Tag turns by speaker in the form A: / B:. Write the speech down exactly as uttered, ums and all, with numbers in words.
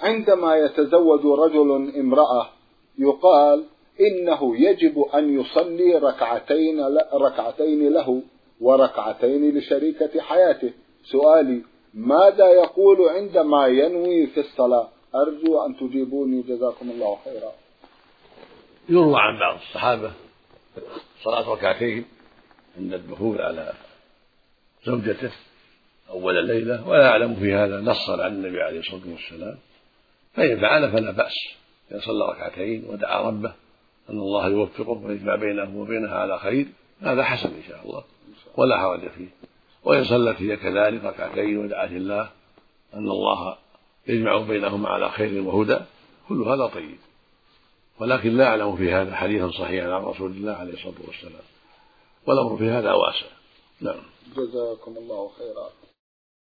A: عندما يتزوج رجل امرأة يقال إنه يجب أن يصلي ركعتين ركعتين له وركعتين لشريكة حياته. سؤالي: ماذا يقول عندما ينوي في الصلاة؟ أرجو أن تجيبوني جزاكم الله خيرا.
B: يروى عن بعض الصحابة صلاة ركعتين عند الدخول على زوجته أول الليلة، ولا أعلم في هذا نصا عن النبي عليه الصلاة والسلام، فإن فعل فلا بأس، إذا صلى ركعتين ودعا ربه أن الله يوفقه ويجمع بينه وبينها على خير هذا حسن إن شاء الله ولا حرج فيه. وإن صلت هي كذلك ركعتين ودعت الله أن الله يجمع بينهما على خير وهدى كل هذا طيب، ولكن لا أعلم في هذا حديثا صحيحا عن رسول الله عليه الصلاة والسلام، والأمر في هذا واسع. نعم.
A: جزاكم الله خيرا.